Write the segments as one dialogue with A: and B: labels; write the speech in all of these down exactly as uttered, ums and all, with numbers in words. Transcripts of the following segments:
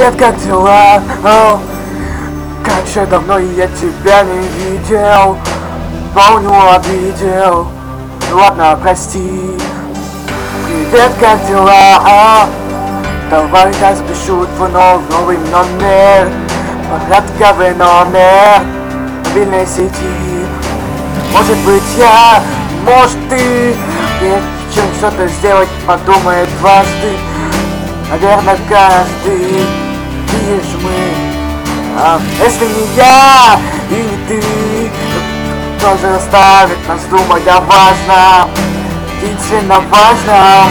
A: Привет, как дела? О, как же давно я тебя не видел. Помню, обидел. Ладно, прости. Привет, как дела? О, давай я запишу твой новый номер. Порядковый номер мобильной сети. Может быть я, может ты. Чем что-то сделать, подумает дважды. Наверное, каждый. Видишь мы. А если не я и не ты, то тоже заставит нас думать о важном. Действительно важном.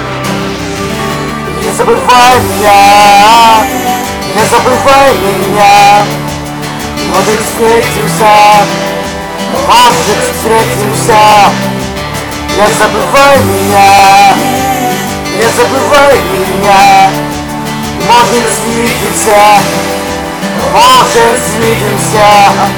A: Не забывай меня, не забывай меня. Может встретимся, может встретимся. Не забывай меня, не забывай меня. Может свидимся, может свидимся.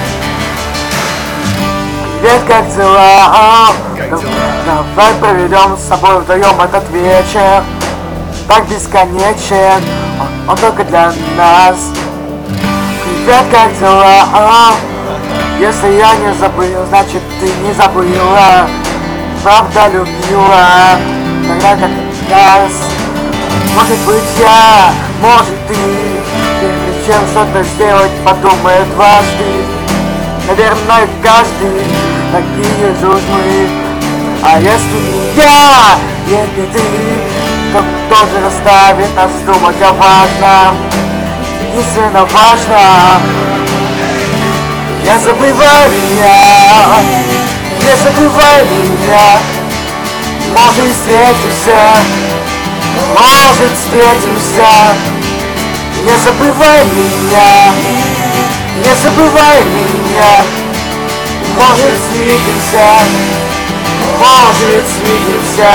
A: Привет, как дела? Давай проведем с тобой вдвоем этот вечер. Так бесконечен, он, он только для нас. Привет, как дела? Если я не забыл, значит ты не забыла. Правда любила, тогда как раз. Может быть я, может ты. Прежде чем что-то сделать, подумает дважды. Наверное, каждый такие же уж мы. А если не я, если ты, то тоже заставит нас думать о важном. Единственно важном. Не забывай меня, не забывай меня. Может встретимся, может встретимся. Не забывай меня, не забывай меня. Может свидимся, может свидимся.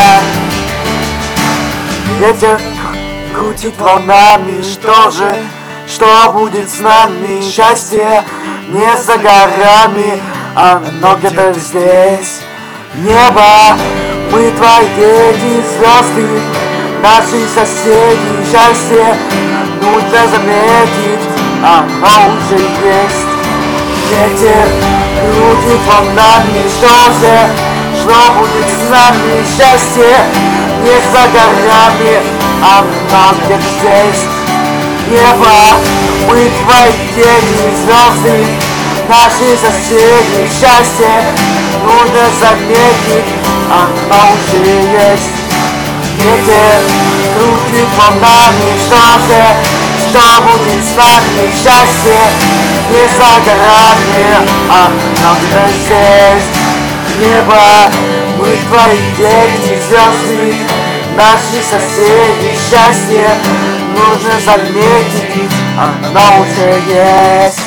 A: Ветер крутит волнами, что же, что будет с нами? Счастье не за горами, оно где-то здесь. Небо, мы твои дети, звезды, наши соседи. Счастье нужно заметить, оно уже есть. Ветер крутит волнами, что же, что будет с нами? Счастье не за горами, оно где-то здесь. Небо, мы твои дети, звезды, наши соседи. Счастье нужно заметить, оно уже есть. Ветер крутит волнами, что же, что будет с нами? Счастье не за горами, оно где-то здесь. Небо, мы твои дети, звезды, наши соседи. Счастье нужно заметить, оно уже есть.